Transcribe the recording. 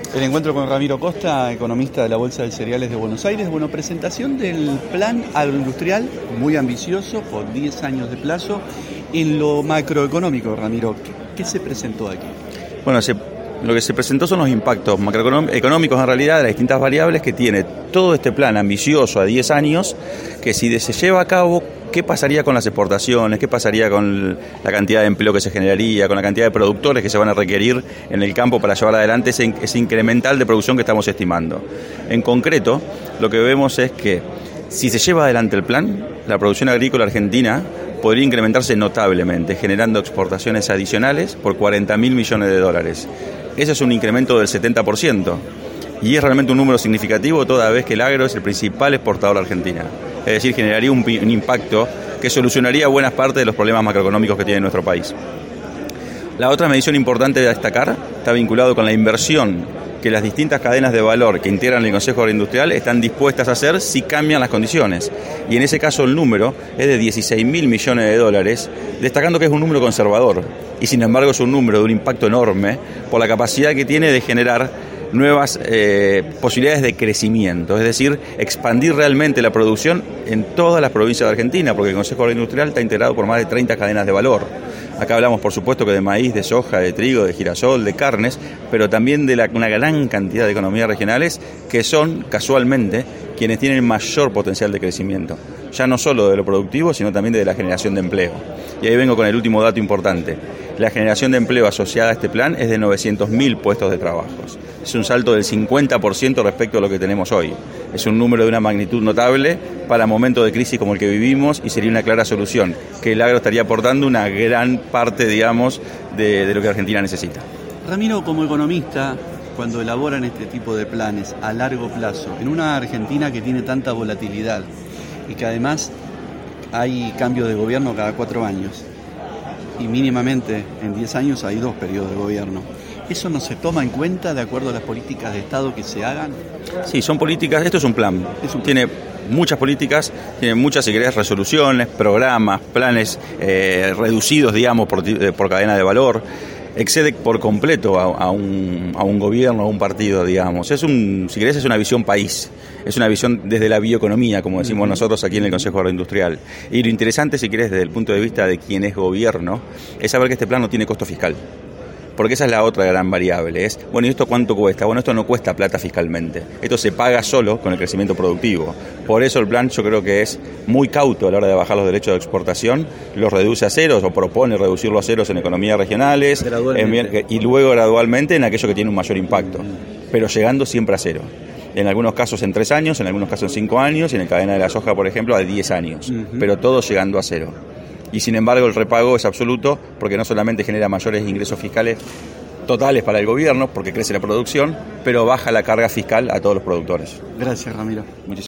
El encuentro con Ramiro Costa, economista de la Bolsa de Cereales de Buenos Aires. Bueno, presentación del plan agroindustrial, muy ambicioso, por 10 años de plazo. En lo macroeconómico, Ramiro, ¿qué se presentó aquí? Bueno, lo que se presentó son los impactos macroeconómicos en realidad de las distintas variables que tiene todo este plan ambicioso a 10 años, que si se lleva a cabo, ¿qué pasaría con las exportaciones? ¿Qué pasaría con la cantidad de empleo que se generaría? ¿Con la cantidad de productores que se van a requerir en el campo para llevar adelante ese incremental de producción que estamos estimando? En concreto, lo que vemos es que si se lleva adelante el plan, la producción agrícola argentina podría incrementarse notablemente, generando exportaciones adicionales por 40.000 millones de dólares. Ese es un incremento del 70%. Y es realmente un número significativo toda vez que el agro es el principal exportador de Argentina. Es decir, generaría un impacto que solucionaría buenas partes de los problemas macroeconómicos que tiene nuestro país. La otra medición importante de destacar está vinculado con la inversión que las distintas cadenas de valor que integran el Consejo Agroindustrial están dispuestas a hacer si cambian las condiciones. Y en ese caso el número es de 16.000 millones de dólares, destacando que es un número conservador. Y sin embargo es un número de un impacto enorme por la capacidad que tiene de generar nuevas posibilidades de crecimiento, es decir, expandir realmente la producción en todas las provincias de Argentina, porque el Consejo Agroindustrial está integrado por más de 30 cadenas de valor. Acá hablamos, por supuesto, que de maíz, de soja, de trigo, de girasol, de carnes, pero también de una gran cantidad de economías regionales que son, casualmente, quienes tienen mayor potencial de crecimiento, ya no solo de lo productivo, sino también de la generación de empleo. Y ahí vengo con el último dato importante. La generación de empleo asociada a este plan es de 900.000 puestos de trabajo. Es un salto del 50% respecto a lo que tenemos hoy. Es un número de una magnitud notable para momentos de crisis como el que vivimos y sería una clara solución, que el agro estaría aportando una gran parte, digamos, de lo que Argentina necesita. Ramiro, como economista, cuando elaboran este tipo de planes a largo plazo, en una Argentina que tiene tanta volatilidad y que además hay cambio de gobierno cada 4 años, y mínimamente en 10 años hay 2 periodos de gobierno, ¿eso no se toma en cuenta de acuerdo a las políticas de Estado que se hagan? Sí, son políticas, esto es un plan. Tiene muchas políticas, tiene muchas, si querés, resoluciones, programas, planes reducidos, digamos, por cadena de valor. Excede por completo a un gobierno, a un partido, digamos. Si querés, es una visión país. Es una visión desde la bioeconomía, como decimos nosotros aquí en el Consejo Agroindustrial. Y lo interesante, si querés, desde el punto de vista de quién es gobierno, es saber que este plan no tiene costo fiscal. Porque esa es la otra gran variable. ¿Y esto cuánto cuesta? Bueno, esto no cuesta plata fiscalmente. Esto se paga solo con el crecimiento productivo. Por eso el plan yo creo que es muy cauto a la hora de bajar los derechos de exportación, los reduce a ceros o propone reducirlos a ceros en economías regionales y luego gradualmente en aquello que tiene un mayor impacto, pero llegando siempre a cero. En algunos casos en 3 años, en algunos casos en 5 años y en el cadena de la soja, por ejemplo, a 10 años, pero todo llegando a cero. Y sin embargo el repago es absoluto porque no solamente genera mayores ingresos fiscales totales para el gobierno, porque crece la producción, pero baja la carga fiscal a todos los productores. Gracias, Ramiro. Muchísimas